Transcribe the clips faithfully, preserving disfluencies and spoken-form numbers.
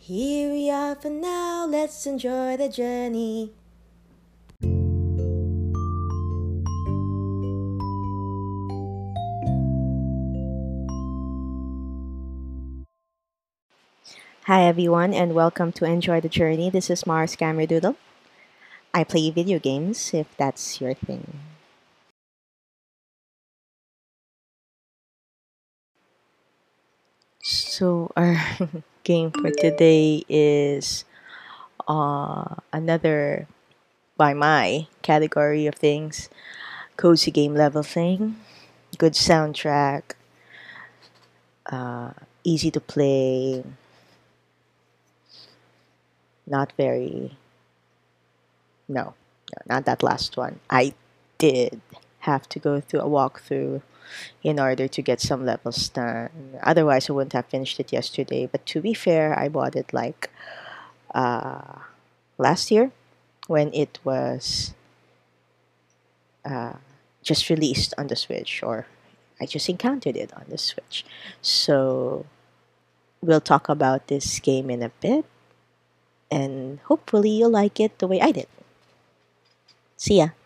Here we are for now, let's enjoy the journey. Hi everyone and welcome to Enjoy the Journey. This is Mars Doodle. I play video games if that's your thing. So our game for today is uh, another by my category of things. Cozy game level thing, good soundtrack, uh, easy to play, not very no, no, not that last one. I did have to go through a walkthrough in order to get some levels done. Otherwise, I wouldn't have finished it yesterday. But to be fair, I bought it like uh, last year when it was uh, just released on the Switch, or I just encountered it on the Switch. So we'll talk about this game in a bit, and hopefully you'll like it the way I did. See ya.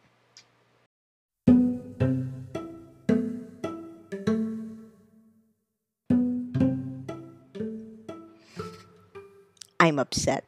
I'm upset.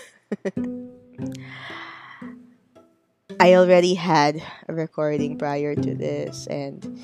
I already had a recording prior to this, and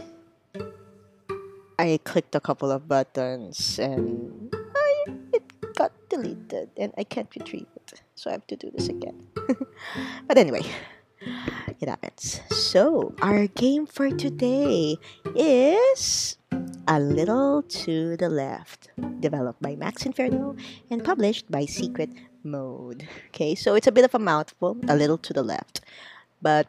I clicked a couple of buttons, and I, it got deleted, and I can't retrieve it. So I have to do this again. But anyway, it happens. So, our game for today is A Little to the Left, developed by Max Inferno and published by Secret Mode. Okay, so it's a bit of a mouthful, A Little to the Left, but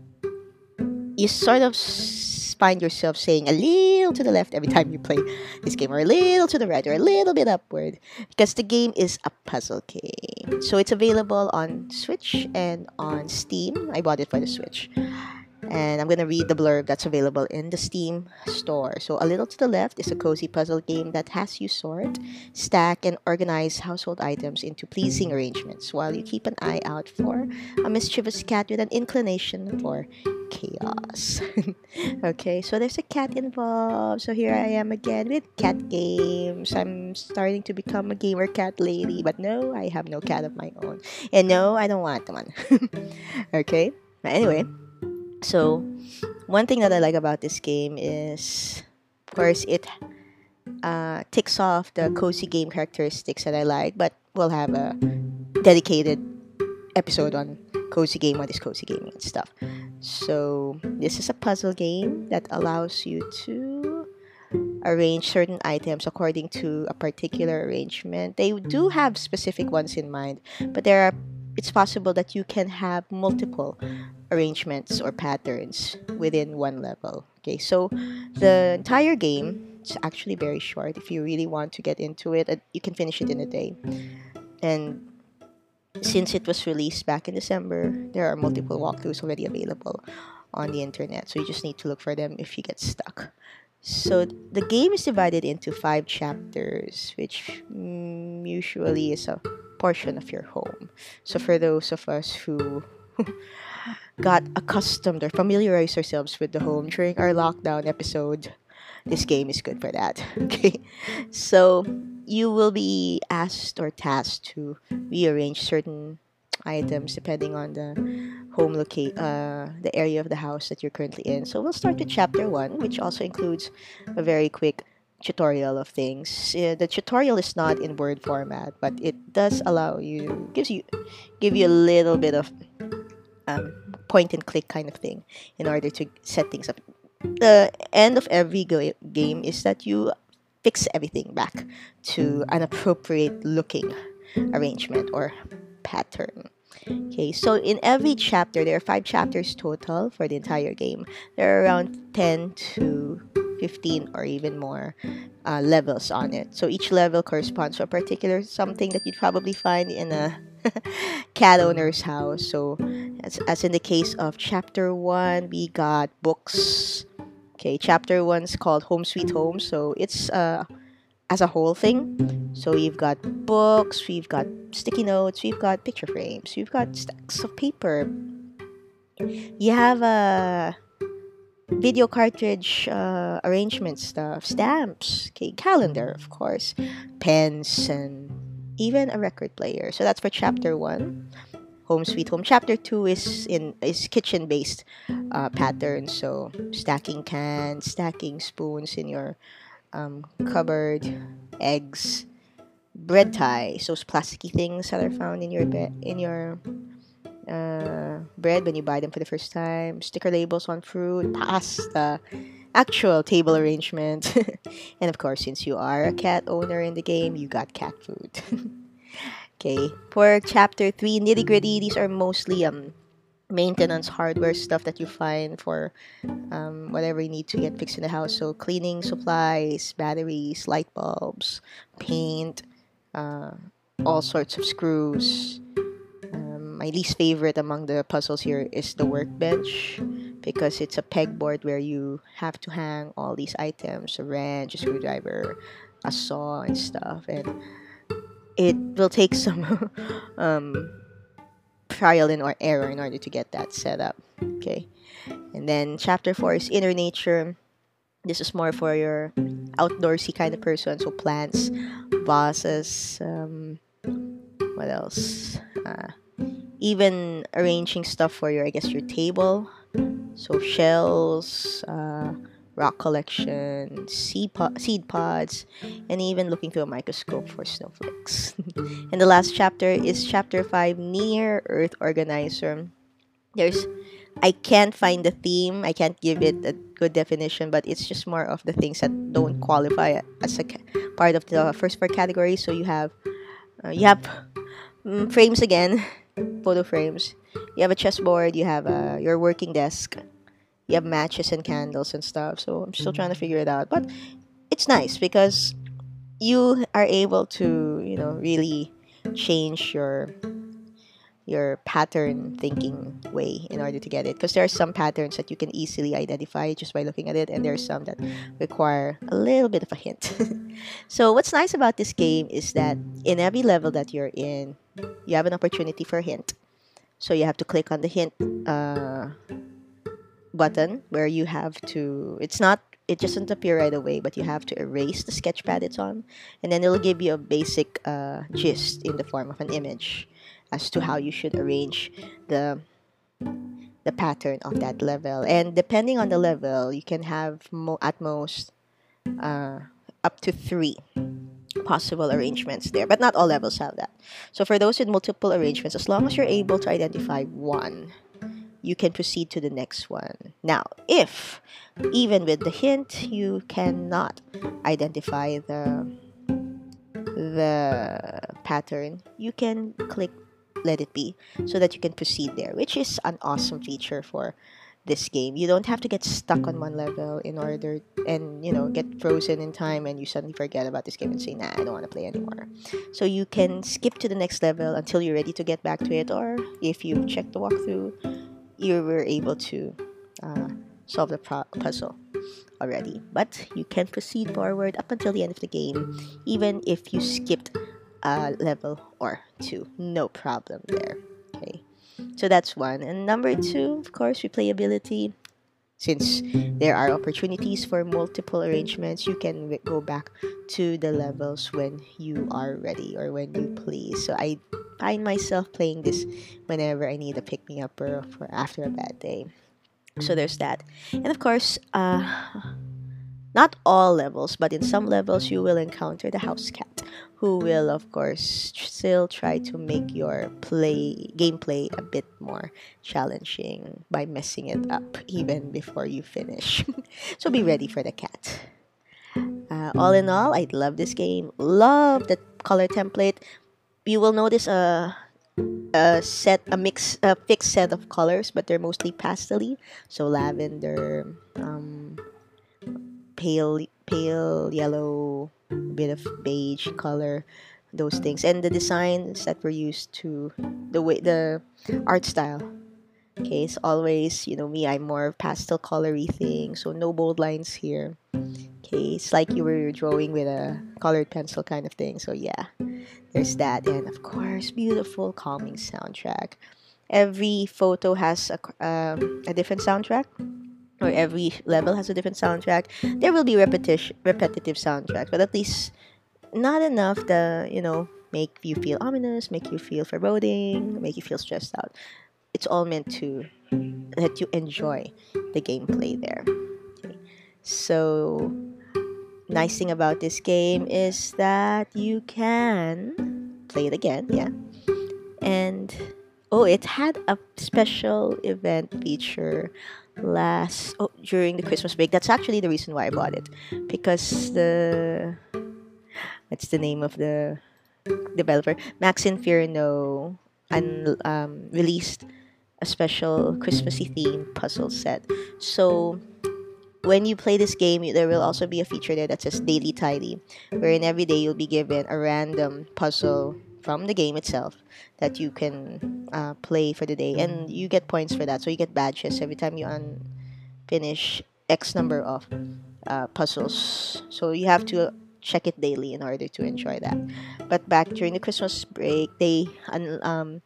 you sort of s- find yourself saying a little to the left every time you play this game, or a little to the right, or a little bit upward, because the game is a puzzle game. So it's available on Switch and on Steam. I bought it for the Switch. And I'm going to read the blurb that's available in the Steam store. So, A Little to the Left is a cozy puzzle game that has you sort, stack, and organize household items into pleasing arrangements while you keep an eye out for a mischievous cat with an inclination for chaos. Okay, so there's a cat involved. So, here I am again with cat games. I'm starting to become a gamer cat lady, but no, I have no cat of my own. And no, I don't want one. Okay, but anyway. So, one thing that I like about this game is, of course, it uh, ticks off the cozy game characteristics that I like, but we'll have a dedicated episode on cozy game, what is cozy gaming and stuff. So, this is a puzzle game that allows you to arrange certain items according to a particular arrangement. They do have specific ones in mind, but there are it's possible that you can have multiple arrangements or patterns within one level. Okay, so the entire game is actually very short. If you really want to get into it, uh, you can finish it in a day. And since it was released back in December, there are multiple walkthroughs already available on the internet. So you just need to look for them if you get stuck. So the game is divided into five chapters, which mm, usually is a portion of your home. So for those of us who got accustomed or familiarized ourselves with the home during our lockdown episode, this game is good for that. Okay. So you will be asked or tasked to rearrange certain items depending on the home locate uh the area of the house that you're currently in. So we'll start with chapter one, which also includes a very quick tutorial of things. Uh, the tutorial is not in word format, but it does allow you gives you give you a little bit of um, point and click kind of thing in order to set things up. The end of every go- game is that you fix everything back to an appropriate looking arrangement or pattern. Okay, so in every chapter, there are five chapters total for the entire game. There are around ten to fifteen or even more uh, levels on it. So each level corresponds to a particular something that you'd probably find in a cat owner's house. So, as, as in the case of chapter one, we got books. Okay, chapter one's called Home Sweet Home. So it's uh, as a whole thing. So we've got books, we've got sticky notes, we've got picture frames, we've got stacks of paper. You have a video cartridge uh, arrangement stuff, stamps, okay, calendar, of course, pens, and even a record player. So that's for chapter one, Home Sweet Home. Chapter two is in is kitchen based uh, pattern. So stacking cans, stacking spoons in your um, cupboard, eggs, bread ties, those plasticky things that are found in your bed in your uh, bread when you buy them for the first time, sticker labels on fruit, pasta, actual table arrangement, and of course, since you are a cat owner in the game, you got cat food. Okay, for chapter three, nitty gritty, these are mostly um maintenance hardware stuff that you find for um, whatever you need to get fixed in the house. So cleaning supplies, batteries, light bulbs, paint, uh, all sorts of screws. Um, my least favorite among the puzzles here is the workbench because it's a pegboard where you have to hang all these items, a wrench, a screwdriver, a saw, and stuff. And it will take some um, trial and or error in order to get that set up. Okay. And then chapter four is inner nature. This is more for your outdoorsy kind of person. So plants, vases, um, what else? Uh, even arranging stuff for your, I guess, your table. So shells, uh, rock collection, seed, po- seed pods, and even looking through a microscope for snowflakes. And the last chapter is chapter five, Near Earth Organizer. There's I can't find the theme. I can't give it a good definition, but it's just more of the things that don't qualify as a ca- part of the first four categories. So you have uh, you have mm, frames again, photo frames. You have a chessboard. You have uh, your working desk. You have matches and candles and stuff. So I'm still trying to figure it out, but it's nice because you are able to, you know, really change your your pattern thinking way in order to get it, because there are some patterns that you can easily identify just by looking at it, and there are some that require a little bit of a hint. So what's nice about this game is that in every level that you're in, you have an opportunity for a hint. So you have to click on the hint uh, button where you have to, it's not, it doesn't appear right away, but you have to erase the sketchpad it's on, and then it'll give you a basic uh, gist in the form of an image as to how you should arrange the the pattern of that level. And depending on the level, you can have mo- at most uh, up to three possible arrangements there, but not all levels have that. So for those with multiple arrangements, as long as you're able to identify one, you can proceed to the next one. Now, if even with the hint you cannot identify the the pattern, you can click let it be so that you can proceed there, which is an awesome feature for this game. You don't have to get stuck on one level in order and, you know, get frozen in time and you suddenly forget about this game and say, nah, I don't want to play anymore. So you can skip to the next level until you're ready to get back to it, or if you check the walkthrough, you were able to uh, solve the pro- puzzle already. But you can proceed forward up until the end of the game, even if you skipped a level or two. No problem there. Okay, so that's one. And number two, of course, replayability. Since there are opportunities for multiple arrangements, you can re- go back to the levels when you are ready or when you please. So I find myself playing this whenever I need a pick me up or for after a bad day. So there's that. And of course, uh, not all levels, but in some levels, you will encounter the house cat, who will, of course, still try to make your play gameplay a bit more challenging by messing it up even before you finish. So be ready for the cat. Uh, all in all, I love this game. Love the color template. You will notice a a set, a mix, a fixed set of colors, but they're mostly pastel-y. So lavender, um, pale pale yellow, bit of beige color, those things, and the designs that were used to the way the art style Okay, it's always, you know, me, I'm more pastel colory thing, so no bold lines here. Okay, it's like you were drawing with a colored pencil kind of thing. So yeah, there's that, and of course, beautiful, calming soundtrack. Every photo has a, c- um, a different soundtrack, or every level has a different soundtrack. There will be repetition, repetitive soundtracks, but at least not enough to, you know, make you feel ominous, make you feel foreboding, make you feel stressed out. It's all meant to let you enjoy the gameplay there. Okay. So, nice thing about this game is that you can play it again, yeah. And oh, it had a special event feature last oh during the Christmas break. That's actually the reason why I bought it, because the what's the name of the developer, Max Inferno, and um, released a special Christmassy themed puzzle set. So when you play this game, there will also be a feature there that says Daily Tidy, wherein every day you'll be given a random puzzle from the game itself that you can uh, play for the day, and you get points for that. So you get badges every time you un- finish X number of uh, puzzles. So you have to check it daily in order to enjoy that. But back during the Christmas break, they un- um,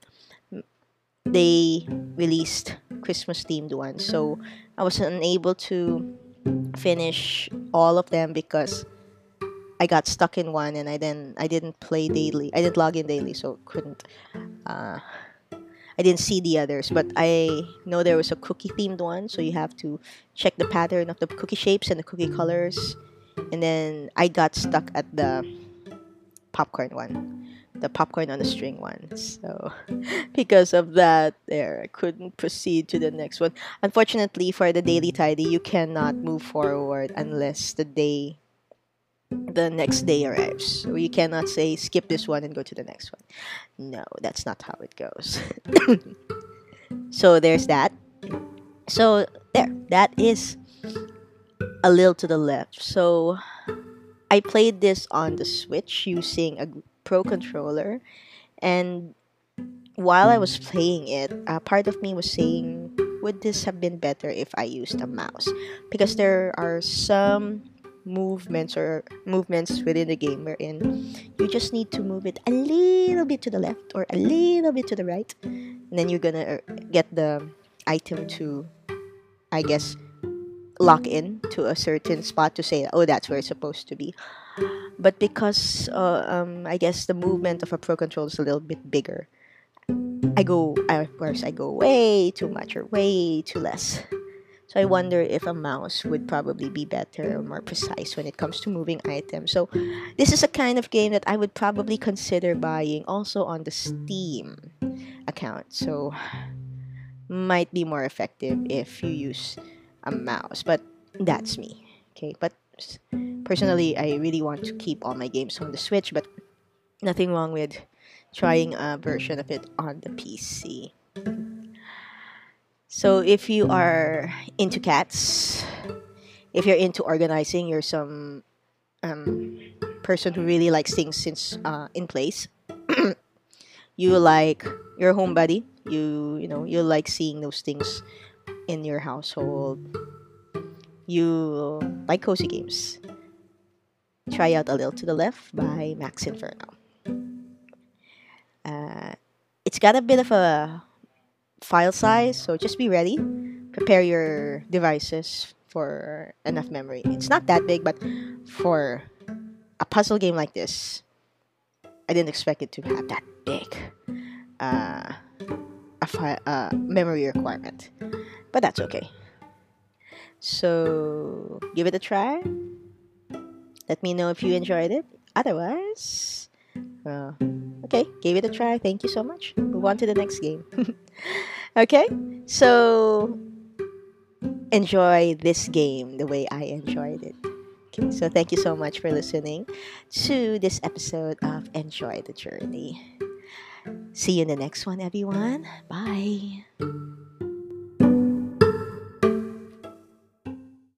they released Christmas themed ones. So I was unable to finish all of them because I got stuck in one, and I then I didn't play daily. I didn't log in daily, so couldn't. Uh, I didn't see the others, but I know there was a cookie themed one, so you have to check the pattern of the cookie shapes and the cookie colors. And then I got stuck at the popcorn one, the popcorn on the string one. So because of that, there I couldn't proceed to the next one. Unfortunately, for the daily tidy, you cannot move forward unless the day the next day arrives. So you cannot say skip this one and go to the next one. No, that's not how it goes. So there's that. So there, that is a little to the left. So I played this on the Switch using a Pro controller, and while I was playing it, uh, part of me was saying, would this have been better if I used a mouse? Because there are some movements or movements within the game wherein you just need to move it a little bit to the left or a little bit to the right, and then you're gonna uh, get the item to, I guess, lock in to a certain spot to say, oh, that's where it's supposed to be. But because uh, um, I guess the movement of a Pro controller is a little bit bigger, I go, I, of course, I go way too much or way too less. So I wonder if a mouse would probably be better or more precise when it comes to moving items. So this is a kind of game that I would probably consider buying also on the Steam account. So might be more effective if you use a mouse. But that's me. Okay, but personally, I really want to keep all my games on the Switch, but nothing wrong with trying a version of it on the P C. So if you are into cats, if you're into organizing, you're some um, person who really likes things since uh, in place. You like your home buddy. You you know you like seeing those things in your household. You like cozy games. Try out A Little to the Left by Max Inferno. Uh, it's got a bit of a file size, so just be ready. Prepare your devices for enough memory. It's not that big, but for a puzzle game like this, I didn't expect it to have that big uh, a fi- uh, memory requirement. But that's okay. So give it a try. Let me know if you enjoyed it. Otherwise, well, okay, gave it a try. Thank you so much. Move on to the next game. Okay, so enjoy this game the way I enjoyed it. Okay, so thank you so much for listening to this episode of Enjoy the Journey. See you in the next one, everyone. Bye.